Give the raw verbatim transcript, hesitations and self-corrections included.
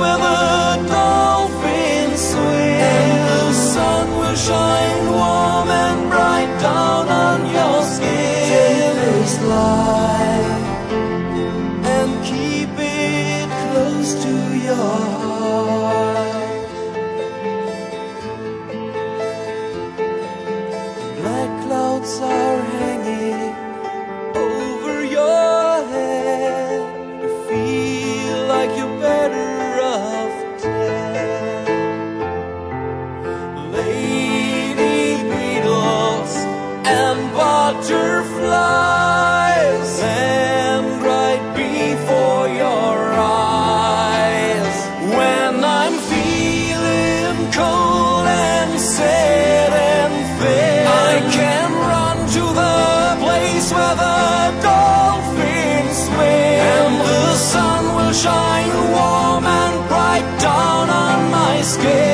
where the dolphins swim, and the sun will shine warm and bright down on your skin. Take this light and keep it close to your heart. Black clouds are hanging over your head. You feel like you're better off dead. Lady beetles and butterflies stand right before your eyes. When I'm feeling cold and sad and fair, I can run to the place where the dolphins swim, and the sun will shine warm and bright down on my skin.